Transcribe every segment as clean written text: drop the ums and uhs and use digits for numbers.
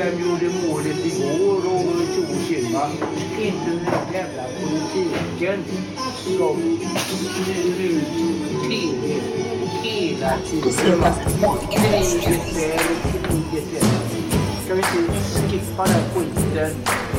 vem gjorde målet igår och tjockimma. Inte den här jävla politiken som styr ut TV hela tiden. Kriget är. Ska vi inte skippa den skiten?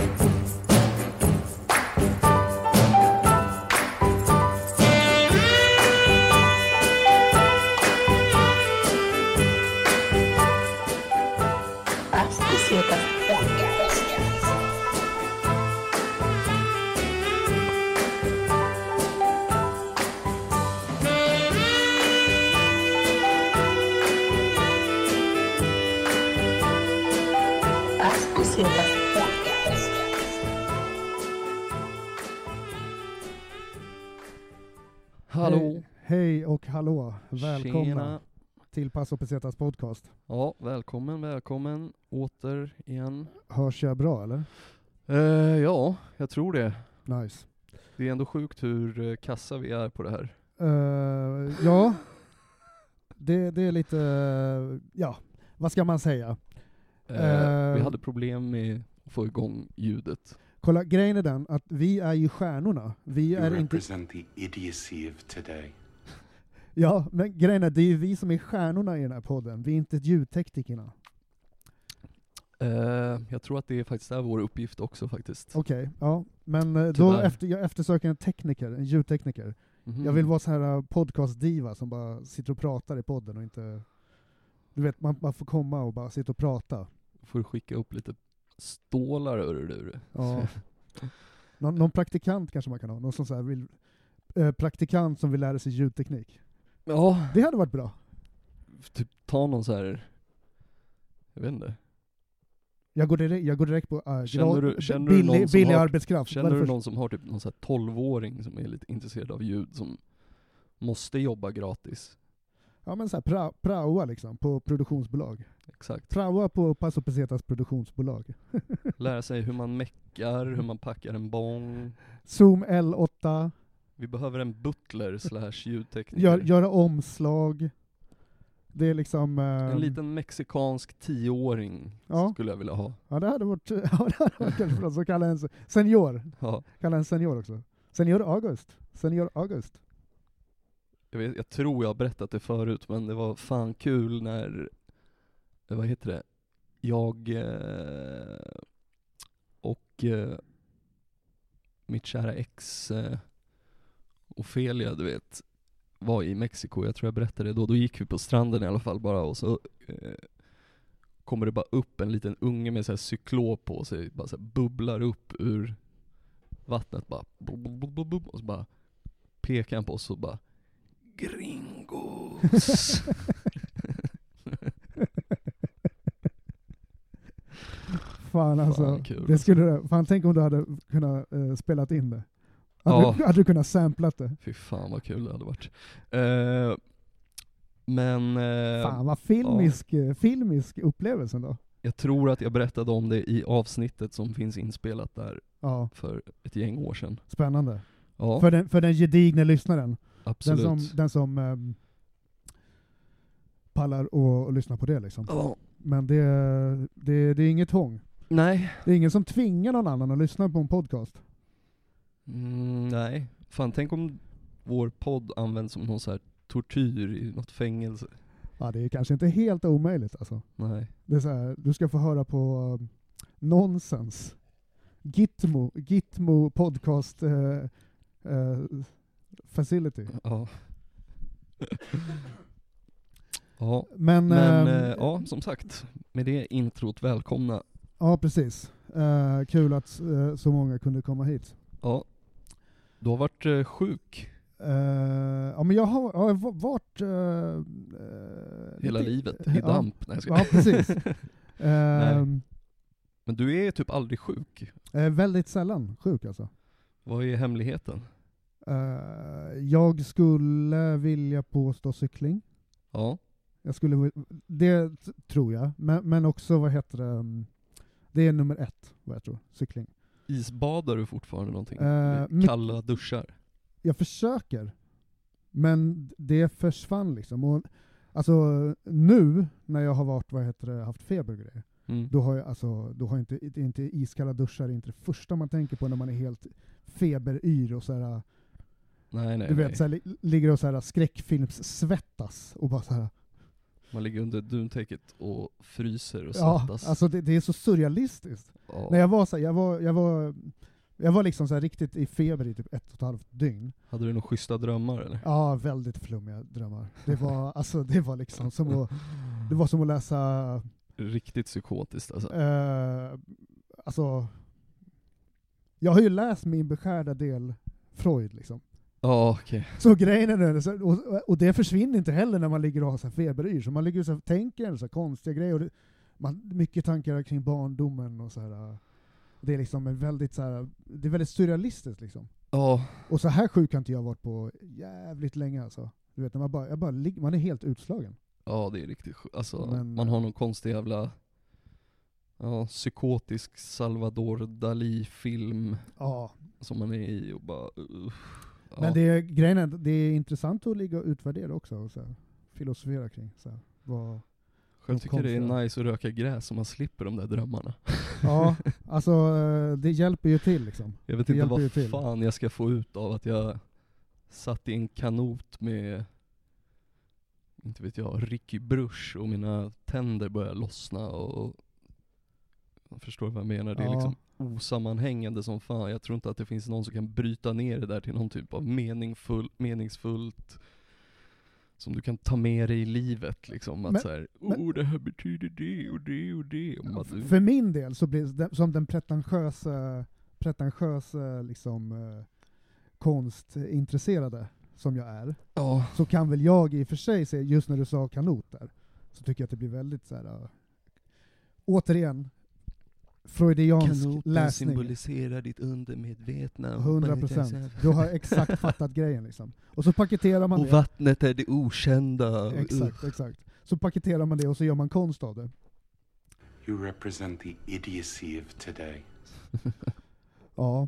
Hallå. Hej och hallå. Välkomna Tjena. till Passo Pesetas podcast. Ja, välkommen åter igen. Hörs jag bra eller? Ja, jag tror det. Nice. Det är ändå sjukt hur kassa vi är på det här. Ja, det är lite, ja, vad ska man säga? Vi hade problem med att få igång ljudet. Kolla, grejen är den att vi är ju stjärnorna. Vi är inte... represent the idiocy of today. Ja, men grejen är det är ju vi som är stjärnorna i den här podden. Vi är inte ljudteknikerna. Jag tror att det faktiskt är vår uppgift också faktiskt. Okej, ja. Men då Tyvärr. jag eftersöker en tekniker, en ljudtekniker. Mhm. Jag vill vara så här podcast-diva som bara sitter och pratar i podden och inte... Du vet, man får komma och bara sitta och prata. Får du skicka upp lite stålar ur det. Ja. Någon praktikant kanske man kan ha. Någon som så här vill, praktikant som vill lära sig ljudteknik. Ja, Det hade varit bra. typ ta någon så här, jag vet inte. Jag går direkt på Känner du någon som billig har- arbetskraft. Känner du någon som har typ någon så här 12-åring som är lite intresserad av ljud som måste jobba gratis? Ja, men så här praoa liksom på produktionsbolag. Exakt. Praoa på Passo Pesetas produktionsbolag. Lära sig hur man meckar, hur man packar en bong. Zoom L8. Vi behöver en butler / ljudtekniker. Göra omslag. Det är liksom... En liten mexikansk 10-åring Ja. skulle jag vilja ha. Ja, det hade varit kanske bra. Så kalla en senior. Ja. Kalla en senior också. Senior August. Jag tror jag har berättat det förut, men det var fan kul när, vad heter det, jag och mitt kära ex Ofelia, du vet, var i Mexiko. Jag tror jag berättade det då gick vi på stranden i alla fall bara, och så kommer det bara upp en liten unge med så här cyklop på sig, bara så här bubblar upp ur vattnet bara, och så bara pekar han på oss och bara gringos. Fan alltså, Fan, kul. det skulle, fan tänk om du hade kunnat spelat in det. Ja. Hade du kunnat samplat det? Fy fan vad kul det hade varit. Men Fan vad filmisk upplevelse då. jag tror att jag berättade om det i avsnittet som finns inspelat där Ja, för ett gäng år sedan. spännande. Ja, För den gedigna lyssnaren. absolut. Den som pallar och lyssna på det liksom. Ja. Men det är inget tvång. Nej. Det är ingen som tvingar någon annan att lyssna på en podcast. Nej. Fan, tänk om vår podd används som någon så här tortyr i något fängelse. Ja, det är kanske inte helt omöjligt alltså. Nej. Det är så här, du ska få höra på nonsens. Gitmo podcast facility. Ja. Ja. Men Ja, som sagt, med det introt, välkomna. ja, precis. Kul att så många kunde komma hit. Ja. Du har varit sjuk Ja, men jag har varit hela lite- livet i damp. Nej, jag ska. Ja, precis. Men du är typ aldrig sjuk. Väldigt sällan sjuk alltså. Vad är hemligheten? Jag skulle vilja påstå cykling. Ja. Det tror jag. Men också, vad heter det? Det är nummer 1, vad jag tror. Cykling. Isbadar du fortfarande någonting? Kalla duschar? Jag försöker. Men det försvann liksom. Och, alltså nu när jag har varit, haft feber och grejer, Då har inte iskalla duschar inte det första man tänker på när man är helt feberyr och så här. Nej, Du vet, så här, ligger och så här skräckfilms-svettas och bara så här. Man ligger under duntäcket och fryser och Ja, svettas. alltså det är så surrealistiskt. Ja. När jag var så här, jag var liksom så här riktigt i feber i typ 1,5 dygn. Hade du några schyssta drömmar eller? Ja, väldigt flummiga drömmar. Det var liksom som att läsa Riktigt psykotiskt alltså. alltså jag har ju läst min beskärda del Freud liksom. Ja, okej. Så grejen är det, och det försvinner inte heller när man ligger och har så här feberyr. Så man ligger och så här, tänker så här konstiga grejer. Och mycket tankar kring barndomen och så här. Det är liksom en väldigt så här, det är väldigt surrealistiskt liksom. Ja. Och så här sjuk har inte jag varit på jävligt länge alltså. Du vet, när man är helt utslagen. Ja, det är riktigt alltså, Men, man har någon konstig jävla psykotisk Salvador Dalí-film som man är i och bara ja. Men det är intressant att ligga och utvärdera också och så här, filosofera kring så här, vad Själv tycker det är nice att röka gräs så man slipper de där drömmarna. Ja, alltså det hjälper ju till liksom. Jag vet inte vad fan jag ska få ut av att jag satt i en kanot med, inte vet jag, Ricky Bruch och mina tänder börjar lossna och jag förstår vad jag menar. Det är liksom osammanhängande som fan. Jag tror inte att det finns någon som kan bryta ner det där till någon typ av meningsfullt som du kan ta med dig i livet liksom. Att såhär, det här betyder det och det och det. För min del så blir det som den pretentiösa liksom konstintresserade som jag är. Så kan väl jag i och för sig se, just när du sa kanot där, så tycker jag att det blir väldigt så här. Återigen freudiansk Kanoten läsning. symboliserar ditt undermedvetna. 100%. Du har exakt fattat grejen liksom. Och så paketerar man och det. Vattnet är det okända. Exakt. Så paketerar man det och så gör man konst av det. You represent the idiocy of today. Ja.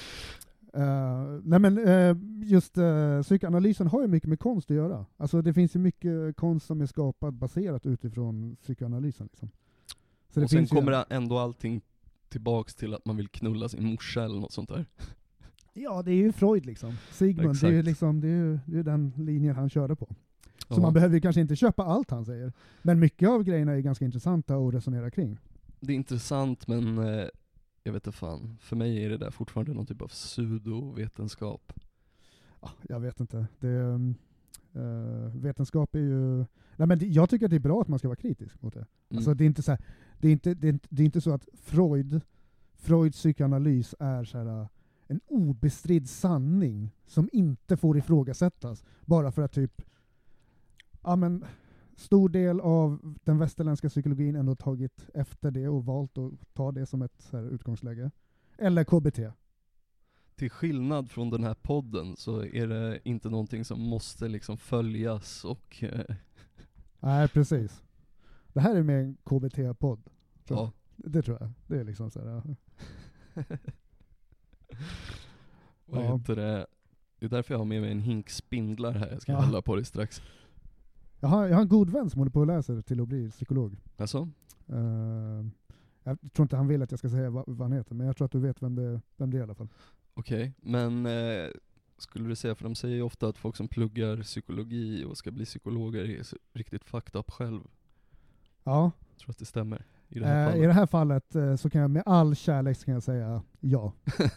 Just psykoanalysen har ju mycket med konst att göra. Alltså det finns ju mycket konst som är skapad baserat utifrån psykoanalysen liksom. Så och sen kommer ändå allting tillbaks till att man vill knulla sin morsa eller något sånt där. Ja, det är ju Freud liksom. Sigmund, Exakt. det är ju liksom, det är den linjen han körde på. Så man behöver ju kanske inte köpa allt han säger. Men mycket av grejerna är ganska intressanta att resonera kring. Det är intressant, men jag vet inte fan. För mig är det där fortfarande någon typ av pseudovetenskap. Jag vet inte. Vetenskap är ju... Nej, men jag tycker att det är bra att man ska vara kritisk mot det. Alltså, det är inte så här, det är inte så att Freuds psykoanalys är så här, en obestridd sanning som inte får ifrågasättas bara för att typ stor del av den västerländska psykologin ändå tagit efter det och valt att ta det som ett så här utgångsläge. Eller KBT. Till skillnad från den här podden så är det inte någonting som måste liksom följas och... Nej, precis. Det här är med en KBT-podd. Ja. Det tror jag. Det är liksom så här... Vad heter det? Det är därför jag har med mig en hink spindlar här. Jag ska hålla på det strax. Jag har en god vän som håller på och läser till att bli psykolog. Alltså? Jag tror inte han vill att jag ska säga vad han heter, men jag tror att du vet vem det är i alla fall. Okej, men skulle du säga, för de säger ju ofta att folk som pluggar psykologi och ska bli psykologer är riktigt fucked up själv. Ja. Jag tror att det stämmer. I det här fallet, i det här fallet så kan jag med all kärlek kan jag säga ja.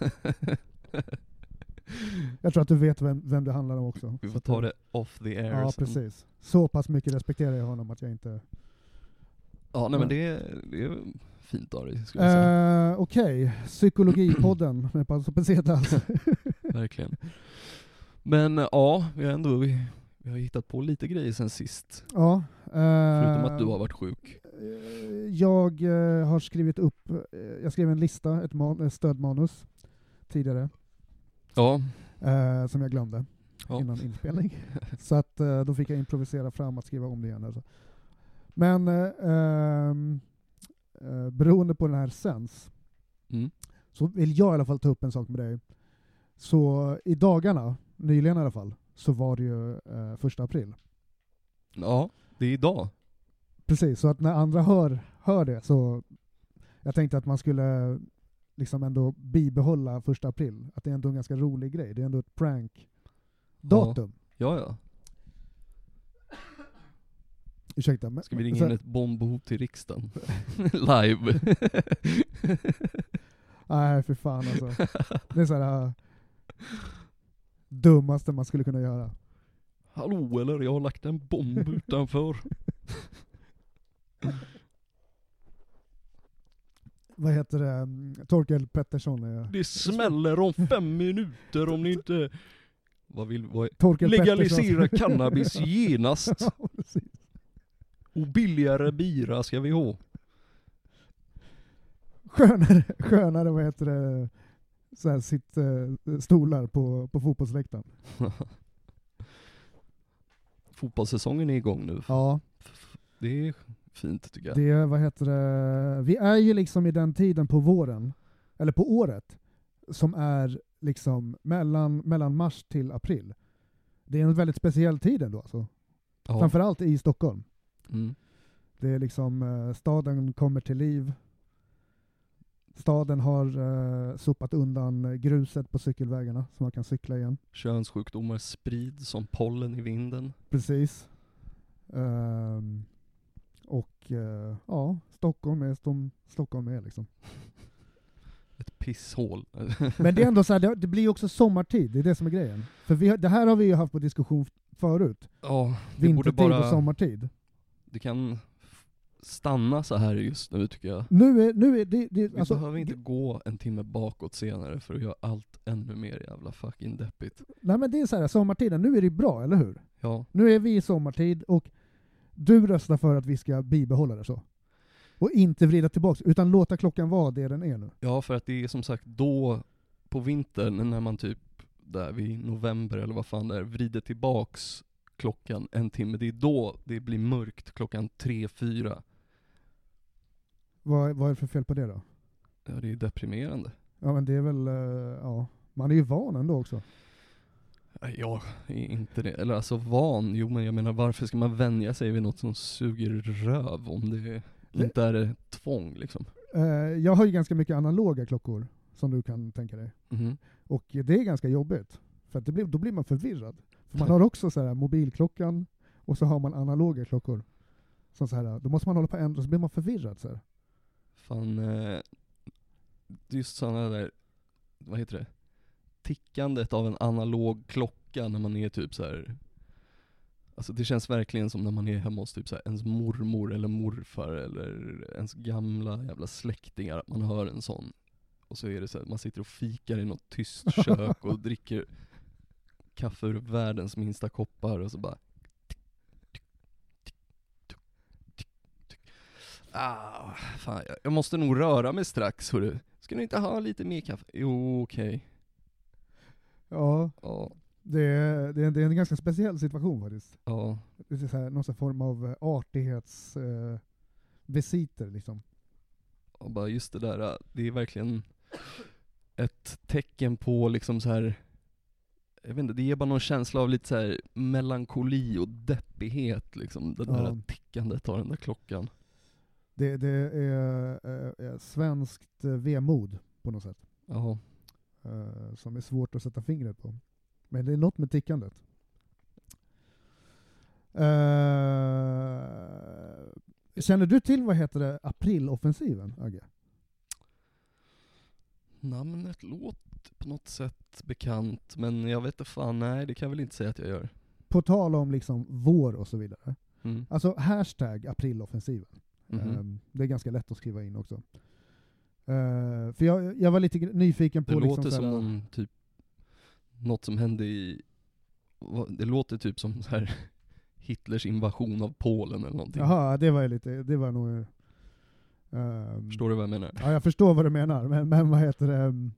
Jag tror att du vet vem det handlar om också. Vi får ta det off the air. Ja, precis. Så pass mycket respekterar jag honom att jag inte... Ja, nej men det är fint av dig, skulle jag säga. Okej, Psykologipodden med Passo Pesetas. Verkligen. Men ja, vi har hittat på lite grejer sen sist. Ja. Förutom att du har varit sjuk. Jag har skrivit upp, jag skrev en lista, ett stödmanus tidigare. Ja. Som jag glömde innan inspelning. Så att då fick jag improvisera fram att skriva om det igen. Alltså. Men beroende på den här sens så vill jag i alla fall ta upp en sak med dig. Så i dagarna, nyligen i alla fall, så var det ju 1 april. Ja, det är idag. Precis, så att när andra hör det, så jag tänkte att man skulle liksom ändå bibehålla 1 april. Att det är ändå en ganska rolig grej. Det är ändå ett prank-datum. Ja. Ursäkta. Men, ska vi ringa in ett bombhot till riksdagen? Live. Nej, för fan alltså. Det är så här dummaste man skulle kunna göra. Hallå, eller jag har lagt en bomb utanför. Vad heter det? Torkel Pettersson är... Det smäller om 5 minuter om ni inte... Vad Torkel legalisera Pettersson. cannabis genast. Ja, precis. Och billigare bira ska vi ha. Skönare vad heter det? Så här, stolar på fotbollsläktaren. Fotbollssäsongen är igång nu. Ja. Det är fint tycker jag. Det, vad heter det? Vi är ju liksom i den tiden på våren, eller på året, som är liksom mellan mars till april. Det är en väldigt speciell tid ändå alltså. Ja. Framförallt i Stockholm. Mm. Det är liksom, staden kommer till liv. Staden har sopat undan gruset på cykelvägarna så man kan cykla igen. Könssjukdomar sprids som pollen i vinden. Precis. Ja, Stockholm är liksom. Ett pisshål. Men det är ändå så här, det blir också sommartid, det är det som är grejen. För det här har vi ju haft på diskussion förut. Ja, det Vintertid borde bara... och sommartid. Det kan stanna så här just nu tycker jag. Nu är det Vi alltså, behöver inte gå en timme bakåt senare för att göra allt ännu mer jävla fucking deppigt. nej men det är så här, sommartiden, nu är det bra, eller hur? Ja, Nu är vi i sommartid och du röstar för att vi ska bibehålla det så. Och inte vrida tillbaka, utan låta klockan vara det den är nu. ja, för att det är som sagt då på vintern när man typ där vid november eller vad fan det är vrider tillbaks klockan en timme. Det är då det blir mörkt klockan 3-4. Vad är det för fel på det då? Ja, det är deprimerande. Ja men det är väl, ja. Man är ju van ändå också. Ja, inte det. Eller alltså van. Jo, men jag menar varför ska man vänja sig vid något som suger röv om det inte är ett tvång liksom? Jag har ju ganska mycket analoga klockor som du kan tänka dig. Mhm. Och det är ganska jobbigt. För att då blir man förvirrad. För man har också så här mobilklockan och så har man analoga klockor. Så här, då måste man hålla på en och så blir man förvirrad så här. Fan, just sådana där, vad heter det? Tickandet av en analog klocka när man är typ så här. Alltså det känns verkligen som när man är hemma hos typ så här, ens mormor eller morfar eller ens gamla jävla släktingar, att man hör en sån. Och så är det så här, man sitter och fikar i något tyst kök och dricker kaffe ur världens minsta koppar och så bara fan, jag måste nog röra mig strax, hörru. Ska ni inte ha lite mer kaffe? Jo, okej. Ja, Ja, det är en ganska speciell situation faktiskt. ja. Det är så här, någon sån form av artighetsvisiter liksom. Och bara just det där, det är verkligen ett tecken på liksom så här, jag vet inte, det ger bara någon känsla av lite så här melankoli och deppighet liksom, det där tickandet av den där klockan. Det är svenskt vemod på något sätt. Ja. Som är svårt att sätta fingret på. Men det är något med tickandet. Känner du till, vad heter det, apriloffensiven, Agge? Namnet låter på något sätt bekant, men jag vet inte fan, nej det kan jag väl inte säga att jag gör. På tal om liksom vår och så vidare. Mm. Alltså hashtag apriloffensiven. Mhm. Det är ganska lätt att skriva in också. För jag var lite nyfiken på Det liksom låter som såhär, någon typ, något som hände i, det låter typ som så här Hitlers invasion av Polen eller någonting. jaha, det var nog Förstår du vad jag menar? ja, jag förstår vad du menar, men vad heter det?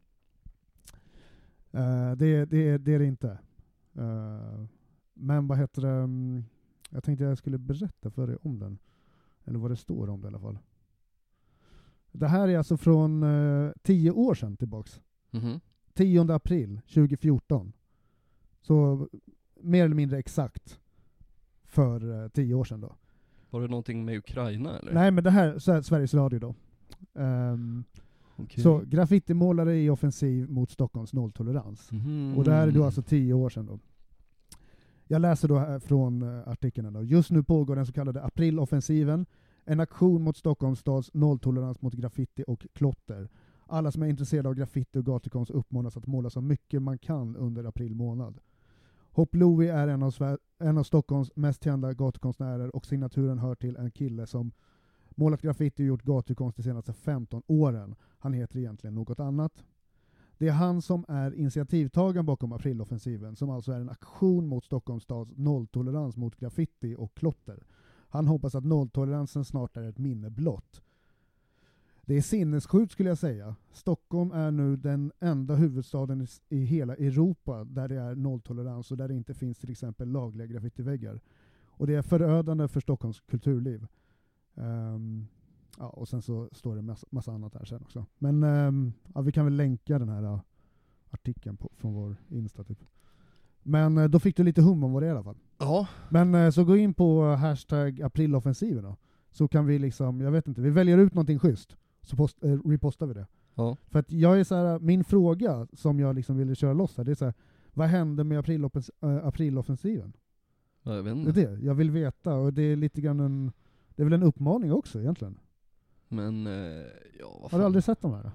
Det är det inte. Men vad heter det? Jag tänkte jag skulle berätta för dig om den. Eller vad det står om det i alla fall. Det här är alltså från 10 år sedan tillbaks. Mhm. 10 april 2014. Så mer eller mindre exakt för 10 år sedan då. Var det någonting med Ukraina eller? Nej, men det här så är Sveriges Radio då. Okej. Så graffitimålare i offensiv mot Stockholms nolltolerans. Och det här är då alltså 10 år sedan då. Jag läser då här från artikeln då. Just nu pågår den så kallade apriloffensiven, en aktion mot Stockholms stads nolltolerans mot graffiti och klotter. Alla som är intresserade av graffiti och gatukonst uppmanas att måla så mycket man kan under april månad. Hopp Louie är en av Stockholms mest kända gatukonstnärer, och signaturen hör till en kille som målat graffiti och gjort gatukonst de senaste 15 åren. Han heter egentligen något annat. Det är han som är initiativtagaren bakom apriloffensiven, som alltså är en aktion mot Stockholms stads nolltolerans mot graffiti och klotter. Han hoppas att nolltoleransen snart är ett minne blott. Det är sinnessjukt skulle jag säga. Stockholm är nu den enda huvudstaden i hela Europa där det är nolltolerans och där det inte finns till exempel lagliga graffitiväggar. Och det är förödande för Stockholms kulturliv. Ja, och sen så står det massa annat här sen också. Men ja, vi kan väl länka den här artikeln från vår Insta typ. Men då fick du lite hum om vad det är i alla fall. Ja. Men så gå in på hashtag apriloffensiven då. Så kan vi liksom, jag vet inte, vi väljer ut någonting schysst. Så repostar vi det. Ja. För att jag är så här, min fråga som jag liksom ville köra loss här, det är så här, vad hände med apriloffensiven? Ja, jag vet Det inte. är det jag vill veta, och det är lite grann det är väl en uppmaning också egentligen. Men, ja, vad Har fan. du aldrig sett de här?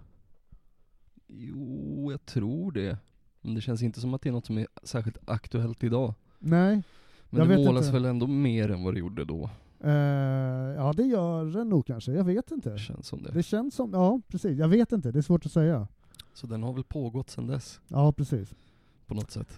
Jo, jag tror det. Men det känns inte som att det är något som är särskilt aktuellt idag. Nej. Men Jag det vet målas inte. väl ändå mer än vad det gjorde då. Ja, det gör det nog kanske. Jag vet inte. Det känns som det. Det känns som, ja precis. Jag vet inte, det är svårt att säga. Så den har väl pågått sedan dess, Ja, precis. på något sätt.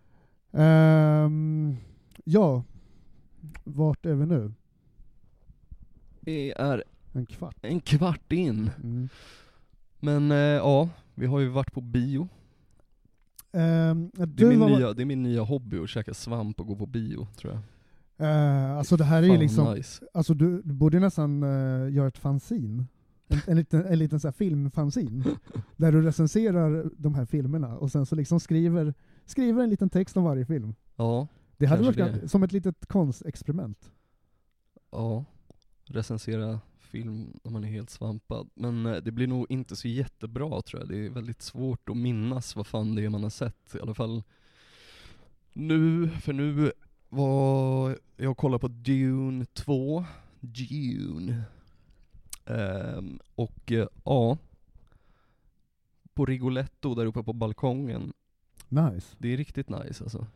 Ja, vart är vi nu? Det är En kvart. en kvart in. Mm. Men ja, vi har ju varit på bio. Det är min nya hobby att käka svamp och gå på bio, tror jag. Alltså det här är ju Fan, liksom, nice. alltså du borde nästan göra ett fanzin. En liten så här filmfanzin. Där du recenserar de här filmerna och sen så liksom skriver en liten text om varje film. Ja, Det hade kanske varit som ett litet konstexperiment. ja. Recensera film när man är helt svampad. Men det blir nog inte så jättebra, tror jag. Det är väldigt svårt att minnas vad fan det är man har sett. I alla fall nu, för nu var jag och kollade på Dune 2. Dune. Ja, på Rigoletto där uppe på balkongen. Nice. Det är riktigt nice alltså.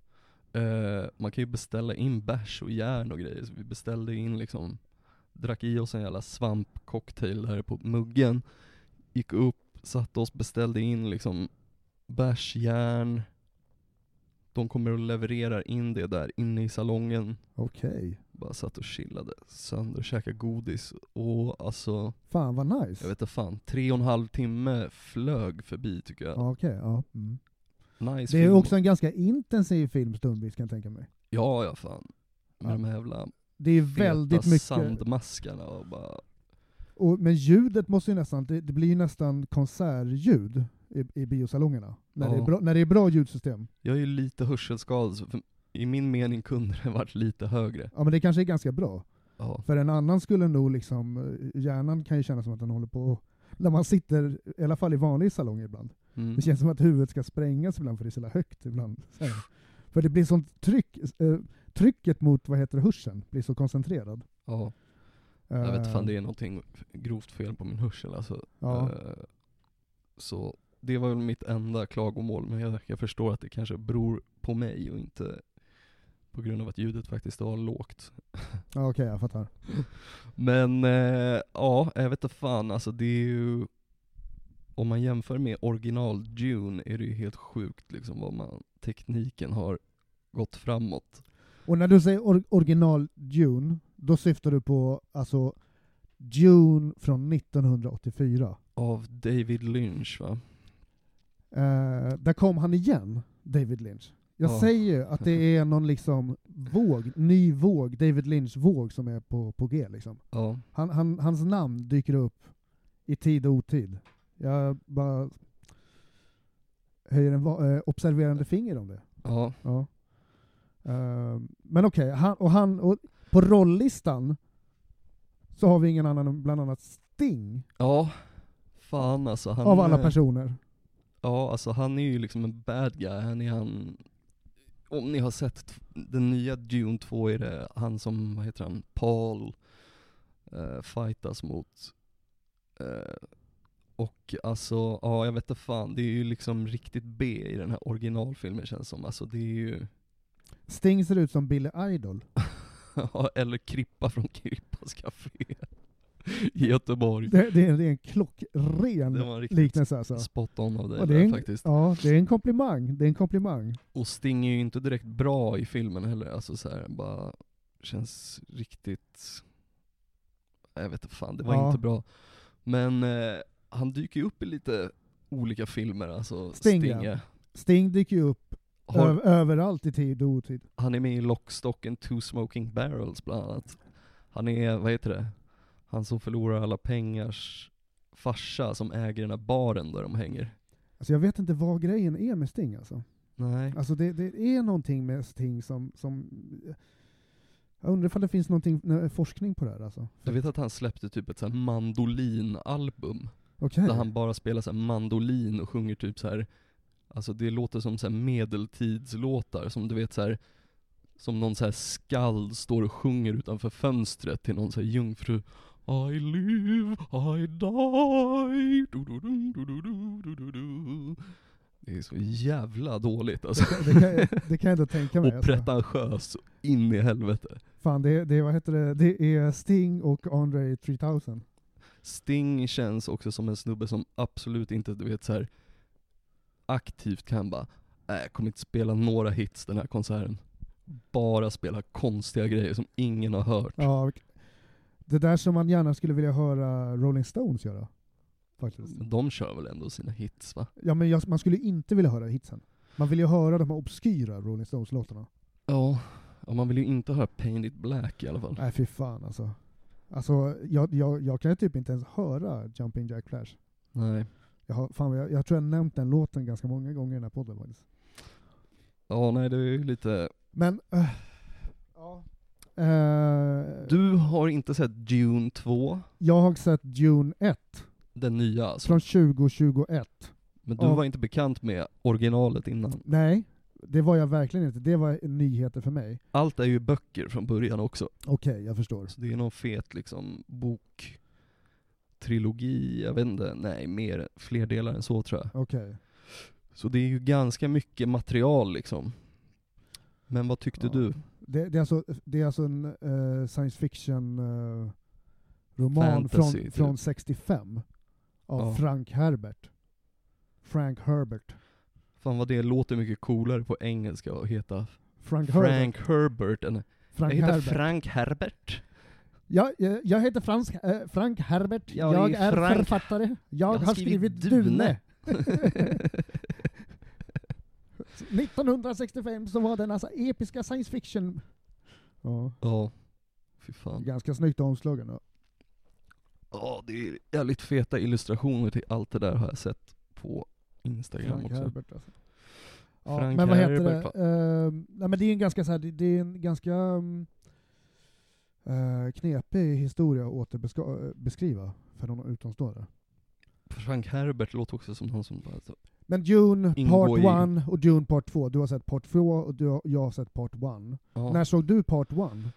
Man kan ju beställa in bärs och järn och grejer. Så vi beställde in liksom, drack i oss en jävla svampcocktail där på muggen. Gick upp, satt oss, beställde in liksom bärs, järn. De kommer och levererar in det där inne i salongen. Okej. Bara satt och chillade sönder och käkade godis. Och alltså, Fan vad nice. jag vet inte fan, 3,5 timme flög förbi tycker jag. Ja, okej, ja. Mm. Nice Det är film. också en ganska intensiv film stundvis, kan jag tänka mig. Ja, fan. Med Ja. de här jävla Det är väldigt feta mycket. sandmaskarna och bara... Men ljudet måste ju nästan, det blir ju nästan konsertljud i biosalongerna. När, Ja. när det är bra ljudsystem. Jag är ju lite hörselskadad, så i min mening kunde det varit lite högre. Ja, men det kanske är ganska bra. Ja. För en annan skulle nog liksom, hjärnan kan ju känna som att den håller på, när man sitter, i alla fall i vanlig salong ibland. Mm. Det känns som att huvudet ska sprängas ibland för det är så jävla högt ibland. Så här. För det blir sånt tryck, trycket mot, hörseln blir så koncentrerad. Ja. Jag vet fan, det är någonting grovt fel på min hörsel alltså. Ja. Så det var väl mitt enda klagomål, men jag förstår att det kanske beror på mig och inte på grund av att ljudet faktiskt var lågt. Ja, okej, jag fattar. Men ja, jag vet inte fan, alltså det är ju, om man jämför med original Dune är det ju helt sjukt liksom vad tekniken har gått framåt. Och när du säger original Dune, då syftar du på alltså Dune från 1984. Av David Lynch, va? Där kom han igen, David Lynch. Jag Ja. säger att det är någon liksom ny våg, David Lynch-våg som är på G liksom. Ja. Hans namn dyker upp i tid och otid. Jag bara höjer en observerande finger om det. Ja. Ja. Men okej, På rolllistan så har vi ingen annan än bland annat Sting. Ja, fan alltså. Han, av alla personer. Ja, alltså han är ju liksom en bad guy. Om ni har sett den nya Dune 2 är det han som, vad heter han, Paul fightas mot. Och alltså, ja jag vet inte fan, det är ju liksom riktigt B i den här originalfilmen känns som. Alltså det är ju... Sting ser ut som Billy Idol. Ja, eller Krippa från Krippas Café i Göteborg. Det är en klockren Det var liknelse alltså. Spot on av Och det faktiskt. Ja, det är en komplimang. Det är en komplimang. Och Sting är ju inte direkt bra i filmen heller. Alltså så här, bara känns riktigt... Jag vet inte fan, det var inte bra. Men han dyker ju upp i lite olika filmer. Alltså Sting, ja. Sting dyker ju upp överallt i tid och otid. Han är med i Lock, Stock and Two Smoking Barrels bland annat. Han är, vad heter det? Han som förlorar alla pengars farsa som äger den här baren där de hänger. Alltså jag vet inte vad grejen är med Sting alltså. Nej. Alltså det är någonting med Sting som jag undrar ifall det finns forskning på det här alltså. Jag vet att han släppte typ ett så här mandolinalbum. Okay. Där han bara spelar så här mandolin och sjunger typ så här. Alltså det låter som så här medeltidslåtar som du vet så här, som någon så här skald står och sjunger utanför fönstret till någon så här jungfru. I live, I die. Du, du, du, du, du, du, du, du. Det är så jävla dåligt alltså. Det kan jag ändå tänka mig. Och pretentiös in i helvete. Fan, det vad heter det? Det är Sting och Andre 3000. Sting känns också som en snubbe som absolut inte, du vet så här aktivt kan bara, jag kommer inte spela några hits den här konserten. Bara spela konstiga grejer som ingen har hört. Ja, det där som man gärna skulle vilja höra Rolling Stones göra. Faktiskt. Men de kör väl ändå sina hits, va? Ja, men man skulle inte vilja höra hitsen. Man vill ju höra de här obskyra Rolling Stones-låtarna. Ja, man vill ju inte höra Paint It Black i alla fall. Nej, fy fan alltså. Alltså, jag kan ju typ inte ens höra Jumping Jack Flash. Nej. Jag tror jag nämnt den låten ganska många gånger i den här podden faktiskt. Ja, nej det är ju lite... Men... ja. Du har inte sett Dune 2? Jag har sett Dune 1. Den nya alltså. Från 2021. Men du var inte bekant med originalet innan? Nej, det var jag verkligen inte. Det var nyheter för mig. Allt är ju böcker från början också. Okej, jag förstår. Så det är någon fet liksom boktrilogi, jag vet inte, nej fler delar än så tror jag. Okej. Så det är ju ganska mycket material liksom. Men vad tyckte du? Det är alltså en science fiction roman från 65 av Frank Herbert. Fan vad det låter mycket coolare på engelska att heta Frank Herbert. Jag heter Frank Herbert. Ja, jag heter Frank Herbert. Jag är författare. Jag har skrivit Dune. 1965 så var den alltså episka science fiction. Ja. Fy fan. Ganska snyggt omslagen då. Ja, det är jävligt feta illustrationer till allt det där har jag sett på Instagram Frank också. Herbert, alltså. Ja, Frank men vad Herbert, heter det? Nej, men det är en ganska så här, det är en ganska knepig historia att återbeskriva för någon utomstående. Frank Herbert låter också som någon som bara så. Men Dune Part 1 och Dune Part 2, du har sett Part 2 och jag har sett Part 1. Ja. När såg du Part 1?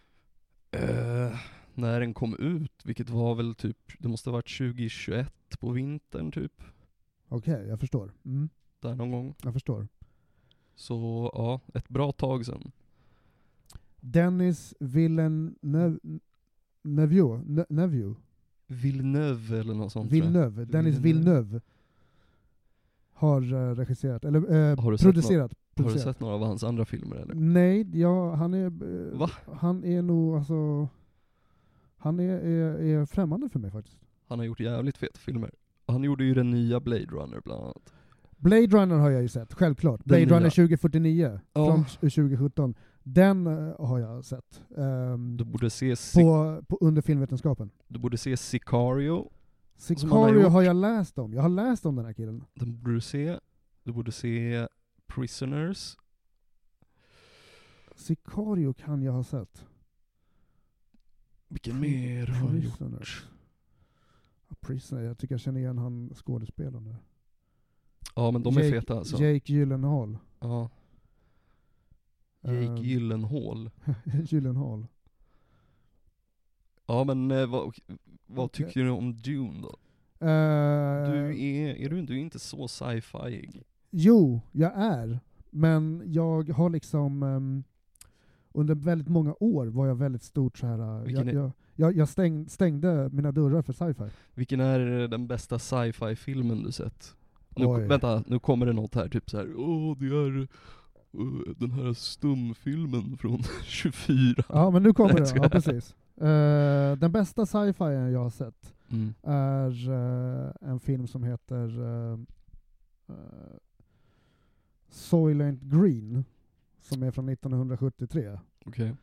När den kom ut, vilket var väl typ, det måste ha varit 2021 på vintern typ. Okej, jag förstår. Där någon gång. Jag förstår. Så ja, ett bra tag sedan. Dennis Villeneuve Villeneuve eller något sånt. Dennis Villeneuve har regisserat, eller producerat. Har du sett några av hans andra filmer eller? Nej, Va? Han är nog alltså, han är främmande för mig faktiskt. Han har gjort jävligt feta filmer. Han gjorde ju den nya Blade Runner bland annat. Blade Runner har jag ju sett, självklart. Blade Runner 2049 från 2017. Den har jag sett. Du borde se under filmvetenskapen. Du borde se Sicario. Sicario har jag läst om. Jag har läst om den här killen. Den borde du se. Du borde se Prisoners. Sicario kan jag ha sett. Vilken mer har han gjort? Prisoners. Ja, Prisoners. Jag tycker jag känner igen han skådespelaren där. Ja, men de är feta alltså. Jake Gyllenhaal. Ja. Jake Gyllenhaal. Gyllenhaal. Ja, men vad tycker du om Dune då? Du är inte så sci-fi. Jo, jag är. Men jag har liksom under väldigt många år var jag väldigt stort så här. Jag stängde mina dörrar för sci-fi. Vilken är den bästa sci-fi filmen du sett? Nu kommer det något här, typ så här. Det är den här stumfilmen från 24. Ja, men nu kommer det. Ja, precis. Den bästa sci-fi jag har sett är en film som heter Soylent Green, som är från 1973. Okej.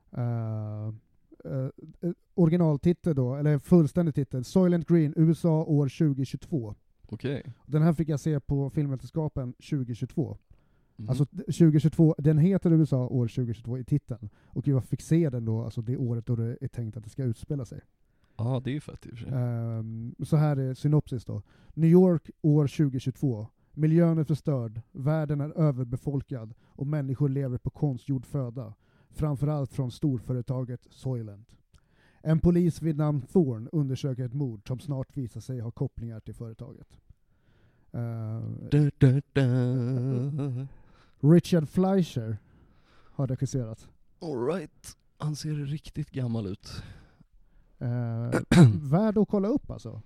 Originaltitel då, eller fullständig titel, Soylent Green, USA år 2022. Okej. Den här fick jag se på Filmvetenskapen 2022. Alltså 2022, den heter USA år 2022 i titeln. Och jag fick se den då, alltså det året då det är tänkt att det ska utspela sig. Ja, det är ju fett i och för sig. Så här är synopsis då. New York år 2022. Miljön är förstörd, världen är överbefolkad och människor lever på konstgjord föda. Framförallt från storföretaget Soylent. En polis vid namn Thorne undersöker ett mord som snart visar sig ha kopplingar till företaget. Richard Fleischer har regisserat. All right. Han ser riktigt gammal ut. Värd att kolla upp alltså.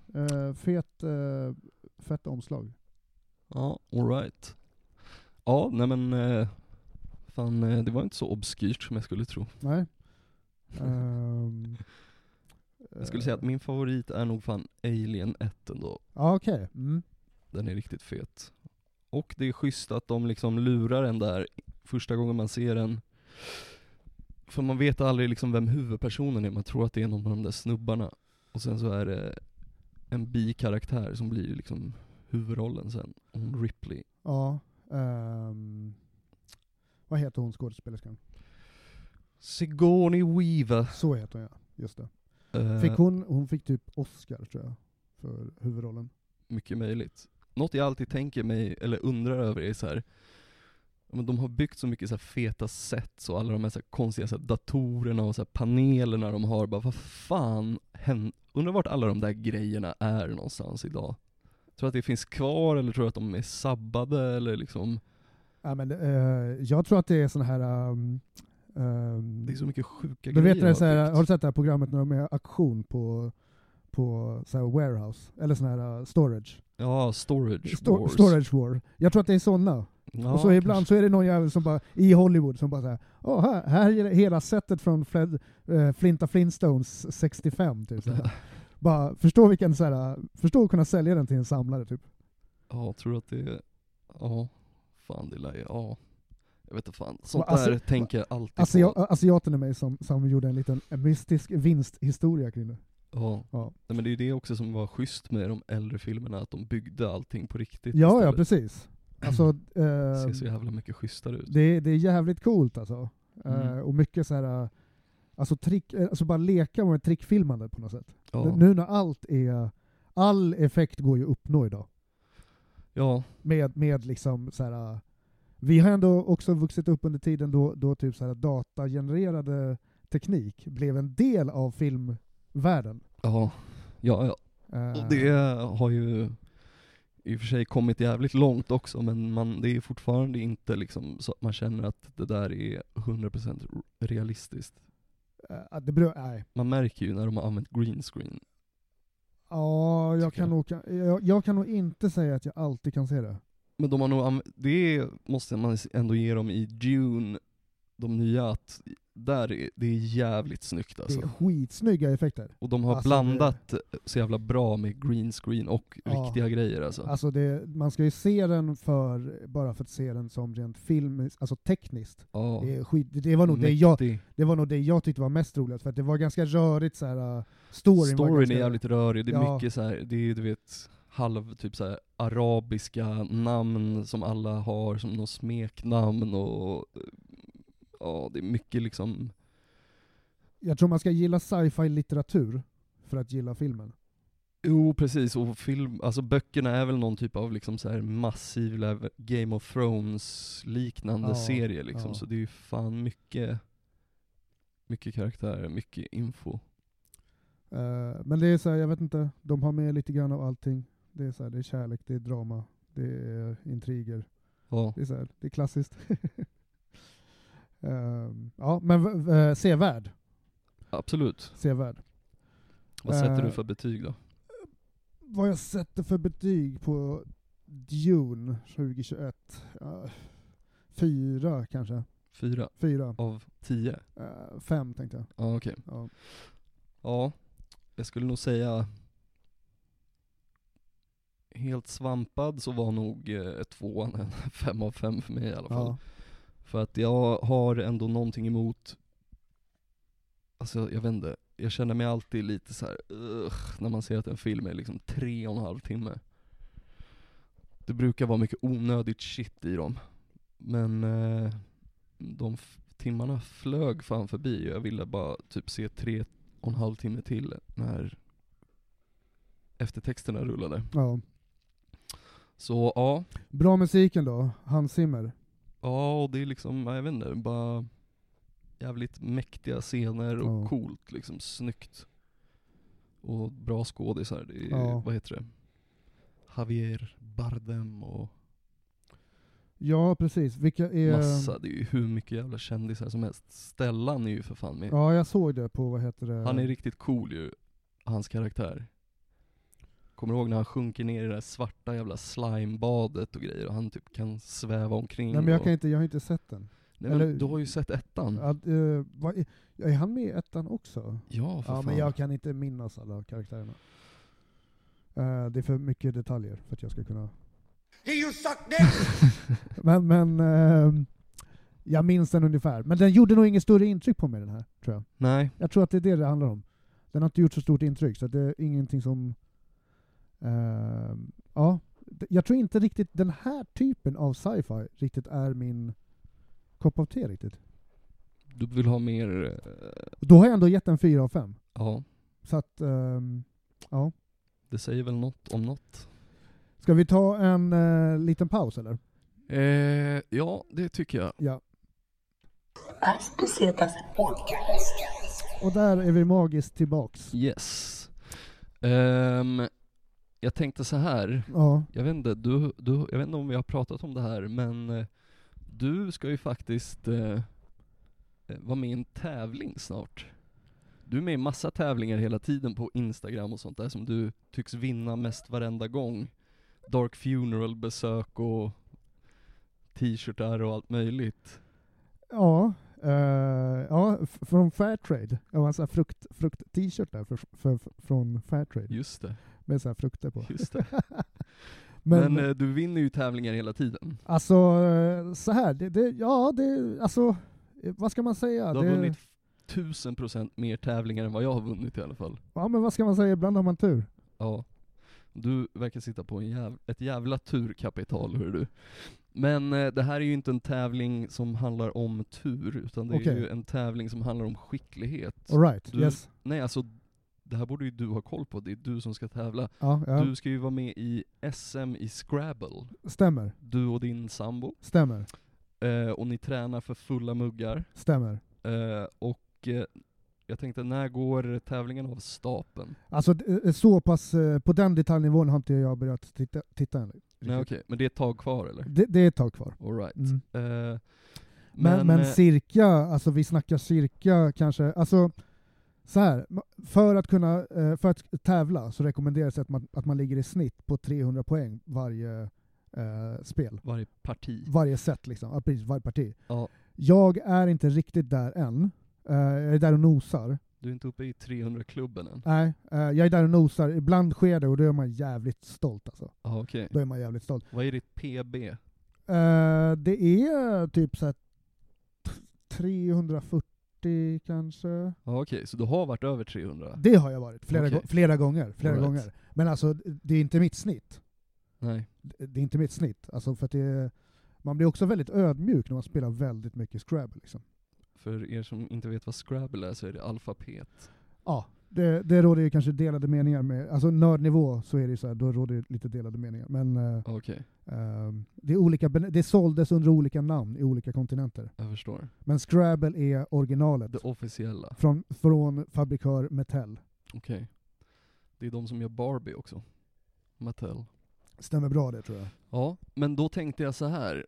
Fett omslag. Ja, all right. Ja, nej men det var inte så obskyrt som jag skulle tro. Nej. Jag skulle säga att min favorit är nog fan Alien 1 ändå. Ja, okej. Den är riktigt fet. Och det är schysst att de liksom lurar en där första gången man ser den. För man vet aldrig liksom vem huvudpersonen är. Man tror att det är någon av de där snubbarna. Och sen så är det en bikaraktär som blir liksom huvudrollen sen. Ripley. Ja. Vad heter hon skådespelerskan? Sigourney Weaver. Så heter hon, ja. Just det. Hon fick typ Oscar, tror jag, för huvudrollen. Mycket möjligt. Något jag alltid tänker mig, eller undrar över, är så här. Men de har byggt så mycket så här feta set, så alla de här, så här konstiga så här datorerna och så här panelerna de har, bara vad fan undrar vart alla de där grejerna är någonstans idag. Tror att det finns kvar, eller tror att de är sabbade, eller liksom. Ja, men jag tror att det är sån här det är så mycket sjuka du grejer. Vet det, så här, har du sett det här programmet när de är auktion på så här warehouse eller sån här storage? Ja, storage war. Jag tror att det är såna. Ja, och så ibland så är det någon jävel som bara i Hollywood som bara så här, här är hela sättet från Flinta Flintstones 65 typ så här. Bara förstå att kunna sälja den till en samlare typ. Ja, tror att det är fan det lär jag vet inte fan. Sånt där tänker jag alltid på. Asiaten är mig som gjorde en liten mystisk vinsthistoria kring det. Ja. Nej, men det är ju det också som var schysst med de äldre filmerna, att de byggde allting på riktigt. Ja, precis. Alltså, ser så jävla mycket schysstare ut. Det är jävligt coolt alltså. Och mycket så här, alltså bara leka med trickfilmande på något sätt. Ja. Nu när all effekt går ju att uppnå idag. Ja. Med liksom så här. Vi har ändå också vuxit upp under tiden då typ så här datagenererade teknik blev en del av filmvärlden. Ja. Och det har ju i och för sig kommit jävligt långt också, men det är fortfarande inte liksom så att man känner att det där är 100% realistiskt. Nej. Man märker ju när de har använt green screen. Ja, jag kan nog inte säga att jag alltid kan se det. Men de har nog det måste man ändå ge dem i Dune, de nya, att det är jävligt snyggt alltså. Det är skitsnygga effekter. Och de har blandat så jävla bra med green screen och riktiga grejer alltså. Alltså man ska ju se den bara för att se den som rent film, alltså tekniskt. Ja. Det var nog det jag tyckte var mest roligt, för att det var ganska rörigt så här. Storyn är jävligt rörig. Det är mycket så här, det är, du vet, typ så här arabiska namn som alla har som något smeknamn, och det är mycket liksom Jag tror man ska gilla sci-fi litteratur för att gilla filmen. Jo, precis. Och alltså böckerna är väl någon typ av liksom så här massiv Game of Thrones-liknande serie liksom. Ja. Så det är ju fan mycket karaktärer, mycket info. Men det är så här, jag vet inte, de har med lite grann av allting. Det är så här, det är kärlek, det är drama, det är intriger. Ja, Det är så här, det är klassiskt. Ja, men sevärd. absolut. Sevärd. Vad sätter du för betyg då? Vad jag sätter för betyg på Dune 2021? 4 kanske. 4 4. av 10? 5 tänkte jag. Ja, okej. Ja. Ja, jag skulle nog säga helt svampad så var nog 2 en 5 av 5 för mig i alla fall. Ja. För att jag har ändå någonting emot, alltså jag vet inte, jag känner mig alltid lite så här när man ser att en film är liksom 3,5 timme. Det brukar vara mycket onödigt shit i dem. Men de timmarna flög fan förbi och jag ville bara typ se 3,5 timme till när eftertexterna rullade. Ja. Så ja. Bra musiken då, Hans Zimmer. Ja, och det är liksom, jag vet inte, bara jävligt mäktiga scener och coolt, liksom snyggt. Och bra skådisar. Det är, vad heter det? Javier Bardem och Ja, precis. Vilka är... massa, det är ju hur mycket jävla kändisar som helst. Stellan är ju för fan med. Ja, jag såg det på, vad heter det? Han är riktigt cool ju, hans karaktär. Kommer du ihåg när han sjunker ner i det där svarta jävla slimebadet och grejer och han typ kan sväva omkring? Nej, men jag har inte sett den. Nej, men Eller, du har ju sett ettan. Är han med i ettan också? Ja, för fan. Men jag kan inte minnas alla karaktärerna. Det är för mycket detaljer för att jag ska kunna... men jag minns den ungefär. Men den gjorde nog inget större intryck på mig, den här, tror jag. Nej. Jag tror att det är det handlar om. Den har inte gjort så stort intryck, så det är ingenting som... jag tror inte riktigt den här typen av sci-fi riktigt är min kopp av te riktigt. Du vill ha mer... Då har jag ändå gett en 4 av 5. Ja. Så att, ja. Det säger väl något om något. Ska vi ta en liten paus eller? Ja, det tycker jag. Ja. Och där är vi magiskt tillbaks. Yes. Jag tänkte så här. Ja. Jag vet inte, jag vet inte om vi har pratat om det här, men du ska ju faktiskt vara med i en tävling snart. Du är med i massa tävlingar hela tiden på Instagram och sånt där som du tycks vinna mest varenda gång. Dark Funeral besök och t-shirtar och allt möjligt. Ja, från Fairtrade. Jag har en sån här frukt-t-shirt där från Fairtrade. Just det. Med så här frukter på. Just det. men du vinner ju tävlingar hela tiden. Alltså, så här, alltså, vad ska man säga? Du har vunnit 1000% mer tävlingar än vad jag har vunnit i alla fall. Ja, men vad ska man säga? Ibland har man tur. Ja. Du verkar sitta på ett jävla turkapital, hör du. Men det här är ju inte en tävling som handlar om tur, utan det är ju en tävling som handlar om skicklighet. All right, yes. Nej, alltså, det här borde ju du ha koll på. Det är du som ska tävla. Ja. Du ska ju vara med i SM i Scrabble. Stämmer. Du och din sambo. Stämmer. Och ni tränar för fulla muggar. Stämmer. Jag tänkte, när går tävlingen av stapeln? Alltså så pass, på den detaljnivån har inte jag börjat titta än. Nej, okej. Men det är ett tag kvar, eller? Det är ett tag kvar. All right. Men cirka, alltså vi snackar cirka kanske, alltså så här, för att tävla så rekommenderas att man ligger i snitt på 300 poäng varje spel. Varje parti. Varje set liksom, ja, precis, varje parti. Ja. Jag är inte riktigt där än. Jag är där och nosar. Du är inte uppe i 300-klubben än? Nej, jag är där och nosar. Ibland sker det och då är man jävligt stolt alltså. Ja, okej. Då är man jävligt stolt. Vad är ditt PB? Det är typ så här 340 kanske. Ja, okej. Så du har varit över 300? Det har jag varit flera gånger. Right. Men alltså, det är inte mitt snitt. Nej. Det är inte mitt snitt. Alltså för att man blir också väldigt ödmjuk när man spelar väldigt mycket Scrabble liksom. för er som inte vet vad Scrabble är så är det alfabet. Ja, det råder ju kanske delade meningar med, alltså nördnivå så är det så här, då råder det lite delade meningar. Men Okej, det är olika, det såldes under olika namn i olika kontinenter. jag förstår. Men Scrabble är originalet Det officiella. från fabrikör Mattel. Okej. Det är de som gör Barbie också. Mattel. Stämmer bra det tror jag. Ja, men då tänkte jag så här.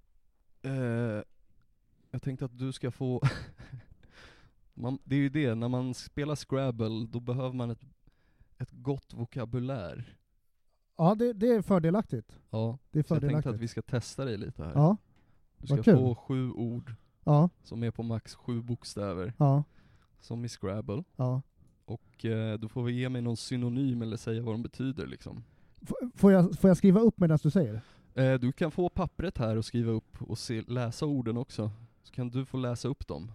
Jag tänkte att du ska få... det är ju det, när man spelar Scrabble då behöver man ett gott vokabulär. Ja, det är fördelaktigt. Ja, Det är så jag tänkte fördelaktigt. att vi ska testa dig lite här. Ja, Du ska vad kul. få 7 ord ja, som är på max 7 bokstäver, ja, som i Scrabble. ja. Och då får vi ge mig någon synonym eller säga vad de betyder liksom. Får jag skriva upp medan du säger? Du kan få pappret här och skriva upp och läsa orden också. Så kan du få läsa upp dem.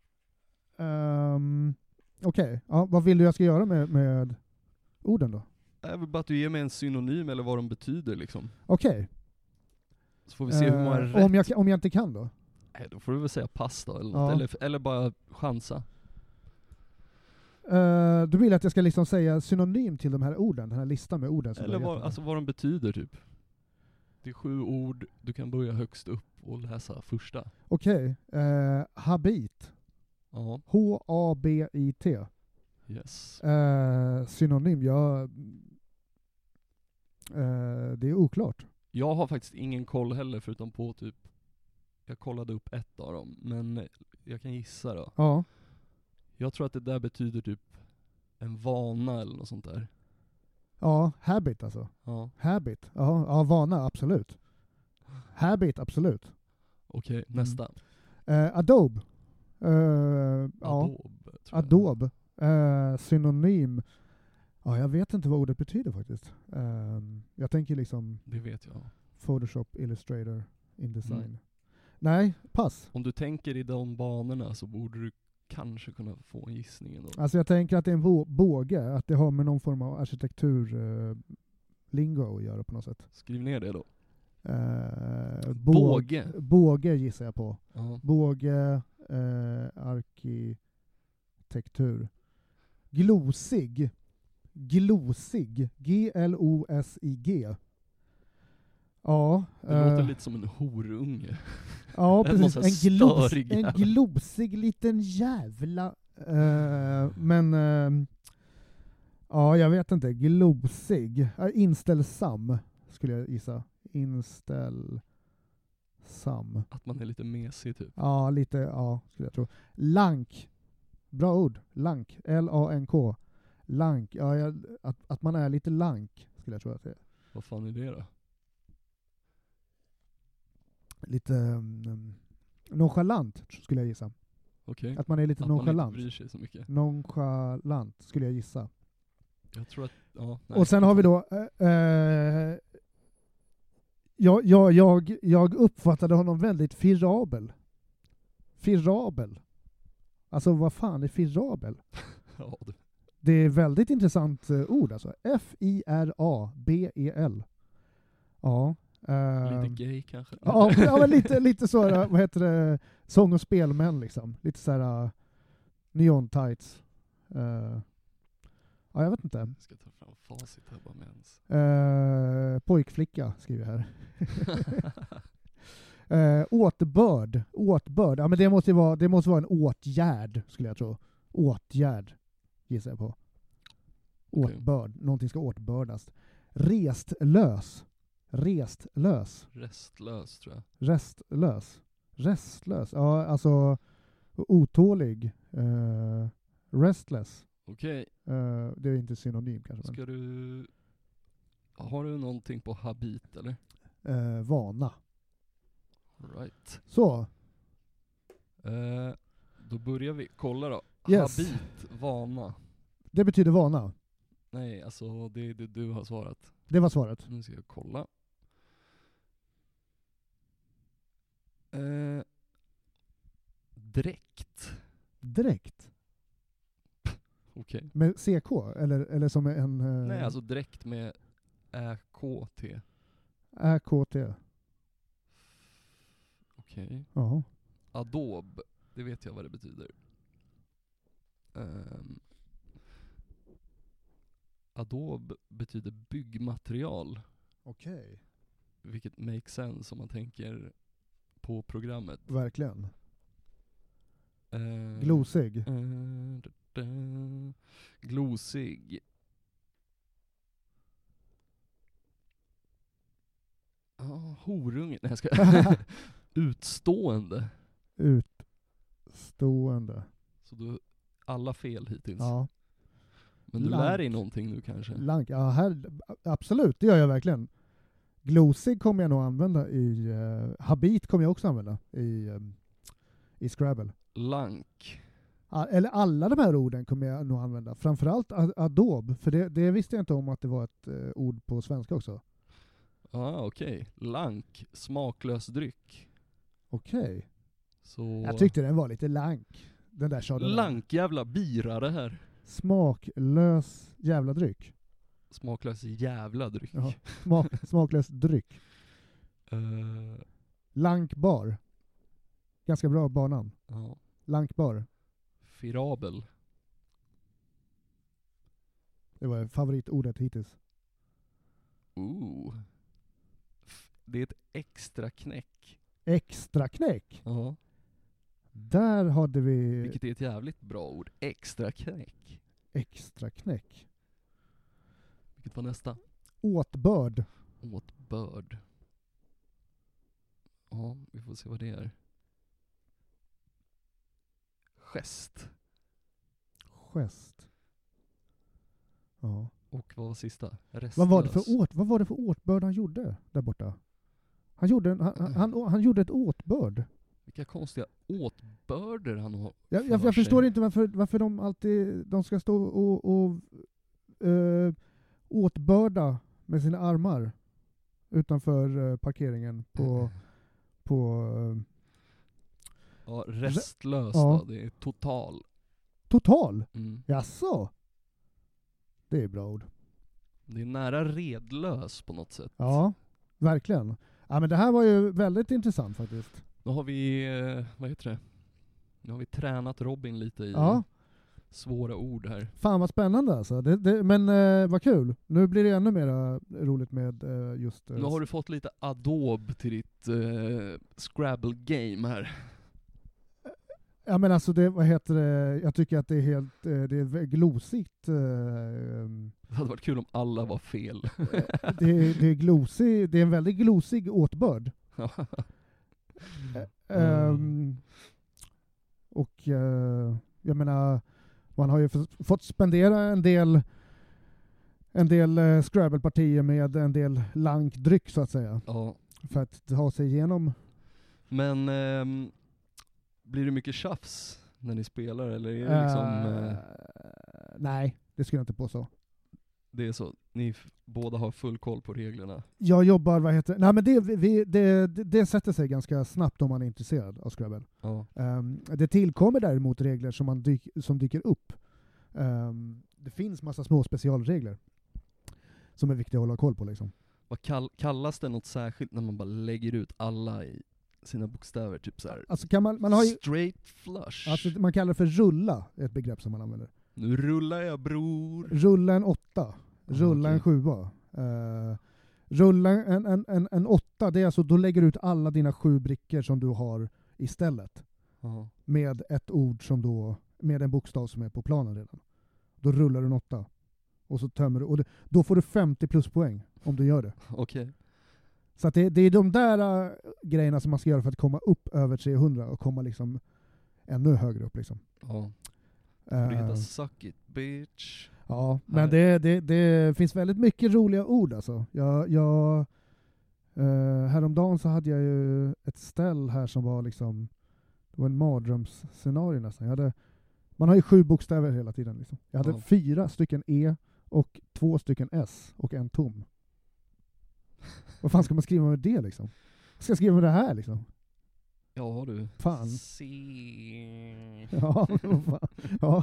Okej, ja, vad vill du jag ska göra med orden då? Jag vill bara att du ger mig en synonym eller vad de betyder liksom. Okej. Så får vi se hur många rätt. Om jag inte kan då? Nej, då får du väl säga pass då eller Ja. något. Eller bara chansa. Du vill att jag ska liksom säga synonym till de här orden, den här listan med orden som Eller du har gett mig. alltså vad de betyder typ. Det är 7 ord, du kan börja högst upp och läsa första. Okej, habit. Ja, H-A-B-I-T. yes. Synonym, det är oklart. Jag har faktiskt ingen koll heller förutom på typ, jag kollade upp ett av dem, men jag kan gissa då. Ja. Jag tror att det där betyder typ en vana eller något sånt där. Ja, habit alltså. Ja, Habit. Ja, vana, absolut. Habit, absolut. okej, nästa. Adobe. Adobe, tror jag. Adobe. Synonym. Ja, jag vet inte vad ordet betyder faktiskt. Jag tänker liksom Det vet jag. Photoshop, Illustrator, InDesign. Mm. Nej, pass. Om du tänker i de banorna så borde du kanske kunna få en gissning ändå. Alltså jag tänker att det är en båge, att det har med någon form av arkitektur lingo att göra på något sätt. Skriv ner det då. Båge. Båge gissar jag på. Ja. Båge, arkitektur. Glosig. Glosig. G-L-O-S-I-G. Ja. Det låter lite som en horunge. Ja, En precis. massa En störig jävel. glosig liten jävla. Men ja, jag vet inte. Glosig. Inställsam skulle jag gissa. Inställsam. Att man är lite mesig typ. Ja, lite, ja, skulle jag tro. Lank. Bra ord. Lank. L-A-N-K. Lank. Ja, att man är lite lank skulle jag tro att det är. Vad fan är det då? Lite nonchalant skulle jag gissa. Okej. Att man är lite Att man nonchalant. inte bryr sig så mycket. Nonchalant skulle jag gissa. Jag tror att, ja. Nej. Och sen har vi då jag uppfattade honom väldigt firabel. Firabel. Alltså vad fan är firabel? Ja, Det är väldigt intressant ord alltså. F-I-R-A-B-E-L. Ja. lite gay kanske. Ja, men lite så här, vad heter det, sång- och spelmän liksom. Lite så här neon tights. Ja, jag vet inte. Jag ska ta fram facit här bara med ens. Pojkflicka skriver jag här. Åtbörd. Ja, men det måste vara en åtgärd skulle jag tro. Åtgärd gissar jag på. Okej. Åtbörd. Någonting ska åtbördas. Restlös. Restlös tror jag. Restlös. Ja, alltså otålig. Restless. Okej, Det är inte synonym kanske. ska du... Har du någonting på habit eller? Vana. Right. Så. Då börjar vi. Kolla då. Yes. Habit, vana. Det betyder vana. Nej, alltså det är det du har svarat. Det var svaret. Nu ska jag kolla. Dräkt. Okej. Med CK? Eller som en... Nej, alltså dräkt med ÄKT. ÄKT. Okej. Ja. Adobe. Det vet jag vad det betyder. Adobe betyder byggmaterial. Okej. Vilket makes sense om man tänker på programmet. Verkligen. Glosig. Glosig. Horungen. Nej, jag ska Utstående. Utstående. Så du alla fel hittills. Ja. Men du lär dig någonting nu kanske. Ja, absolut, det gör jag verkligen. Glosig kommer jag nog använda i habit kommer jag också använda i Scrabble. Lank. Eller alla de här orden kommer jag nog använda. Framförallt Adobe, för det visste jag inte om att det var ett ord på svenska också. Okej. Lank. Smaklös dryck. Okej. Så... Jag tyckte den var lite lank. Den där Chardonnay. Lank jävla bira det här. Smaklös jävla dryck. Smaklös jävla dryck. Ja. Smaklös dryck. Lankbar. Ganska bra barnamn. Ja. Lankbar. Firabel. Det var favoritordet hittills. Det är ett extra knäck. Extra knäck. Ja. Där hade vi Vilket är ett jävligt bra ord. Extra knäck. extra knäck. Vilket var nästa? Åtbörd. Åtbörd. Ja, vi får se vad det är. Gest. Gest. Ja. Och vad var sista? Restlös. Vad var det för åtbörd han gjorde där borta? Han gjorde ett åtbörd. Vilka konstiga åtbörder han har. Jag förstår inte varför de ska stå och åtbörda med sina armar utanför parkeringen på ja, restlös ja. då. Det är total. Total? Mm. Jaså? Det är bra ord. Det är nära redlös på något sätt. Ja, verkligen. Ja, men det här var ju väldigt intressant faktiskt. Nu har vi, vad heter det? Nu har vi tränat Robin lite i svåra ord här. Fan vad spännande alltså. Men vad kul. Nu blir det ännu mer roligt med just... Nu har du fått lite Adobe till ditt Scrabble-game här. Ja men alltså vad heter det? Jag tycker att det är helt det är glosigt. Det hade varit kul om alla var fel. Det är glosig, det är en väldigt glosig åtbörd. Och jag menar, man har ju fått spendera en del Scrabble-partier med en del lankdryck så att säga. Ja. För att ta sig igenom. Men blir det mycket tjafs när ni spelar, eller är det liksom... Nej, det skulle jag inte påstå. Det är så, ni båda har full koll på reglerna. Jag jobbar, nej men det sätter sig ganska snabbt om man är intresserad av Scrabble. Ja. Det tillkommer däremot regler som dyker upp. Det finns massa små specialregler som är viktiga att hålla koll på liksom. Vad kallas det något särskilt när man bara lägger ut alla i sina bokstäver, typ så här. Alltså man har ju, straight flush. alltså man kallar det för rulla, ett begrepp som man använder. Nu rullar jag, bror. Rulla en 8, rulla en 7. Rulla en 8, det är alltså då lägger du ut alla dina 7 brickor som du har istället. Aha. Med ett ord som då, med en bokstav som är på planen redan. Då rullar du en 8. Och så tömmer du, och då får du 50 pluspoäng om du gör det. Okej. Så att det är de där grejerna som man ska göra för att komma upp över 300 och komma liksom ännu högre upp liksom. Ja. Det heter suck it, bitch. Ja, men det finns väldigt mycket roliga ord alltså. Häromdagen så hade jag ju ett ställ här som var liksom, det var en mardrömsscenario nästan. Man har ju 7 bokstäver hela tiden liksom. Jag hade 4 stycken E och 2 stycken S och en tom. Vad fan ska man skriva med det liksom? Vad ska jag skriva med det här liksom? Ja du. Fan. Ja, fan. Ja.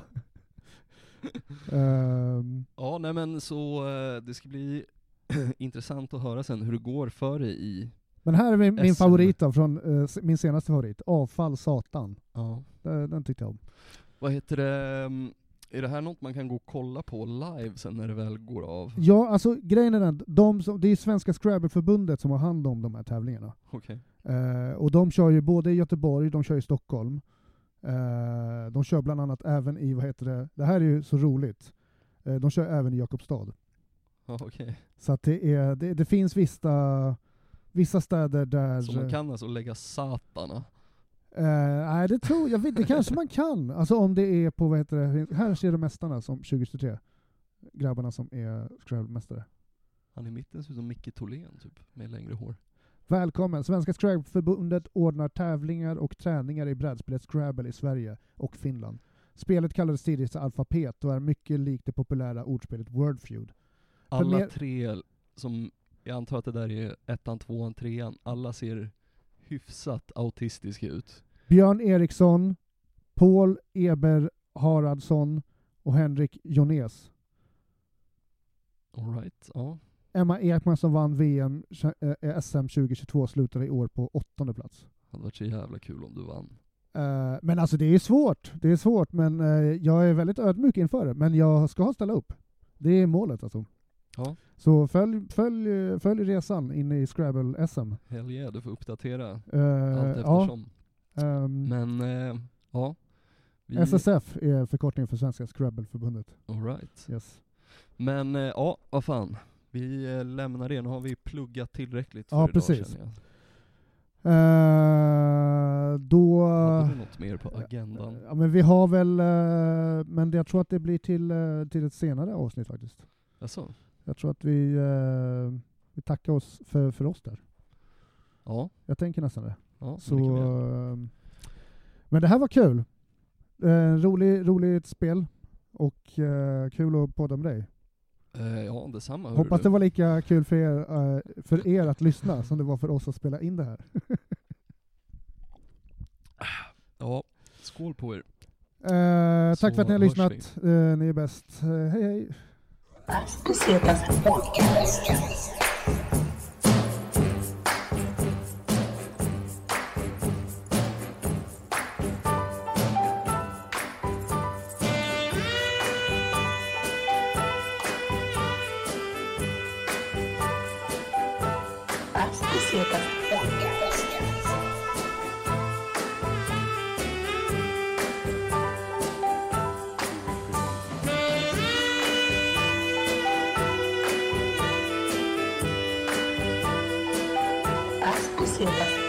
Ja, nej men så det ska bli intressant att höra sen hur det går för dig i Men här är min SM. favorit då, från min senaste favorit. Avfall Satan. Ja. Den tyckte jag om. Vad heter det? Är det här något man kan gå och kolla på live sen när det väl går av? Ja, alltså grejen är den, det är Svenska Scrabble-förbundet som har hand om de här tävlingarna. Okej. Och de kör ju både i Göteborg, de kör i Stockholm. De kör bland annat även i, det här är ju så roligt. De kör även i Jakobstad. Ja, okej. Så att det finns vissa städer där... Så man kan alltså lägga satana? Nej, det tror jag vet, det kanske man kan. Alltså om det är på, här ser de mästarna som 2023. Grabbarna som är Scrabble-mästare. Han i mitten ser ut som Micke Tholén typ, med längre hår. Välkommen! Svenska Scrabble-förbundet ordnar tävlingar och träningar i brädspelet Scrabble i Sverige och Finland. Spelet kallades tidigt alfabet och är mycket likt det populära ordspelet Wordfeud. Alla tre, som jag antar att det där är 1:an, 2:an, 3:an, alla ser hyfsat autistiska ut. Björn Eriksson, Paul Eber Haradsson och Henrik Jonés. All right, ja. Emma Ekman som vann VM SM 2022 slutade i år på 8:e plats. Det hade varit så jävla kul om du vann. Men alltså det är svårt, men jag är väldigt ödmjuk inför det, men jag ska ställa upp. Det är målet alltså. Ja. Så följ resan in i Scrabble SM. Hell yeah, du får uppdatera allt Ja, eftersom. Men, ja. SSF är förkortningen för Svenska Scrabble-förbundet. All right. Yes. Men, ja, vad fan. Vi lämnar det. Nu har vi pluggat tillräckligt för Ja, idag, precis. känner jag. Då... Hade du något mer på agendan? Ja, men vi har väl... men jag tror att det blir till ett senare avsnitt faktiskt. Jaså? Jag tror att vi tackar oss för oss där. Ja. Jag tänker nästan det. Ja, Så, det kan vi göra. men det här var kul. Roligt spel. Och kul att podda med dig. Ja, detsamma. Hoppas det var lika kul för er att lyssna som det var för oss att spela in det här. Ja, skål på er. Tack för att ni har hörs lyssnat. Ni är bäst. Hej hej. Ascoceta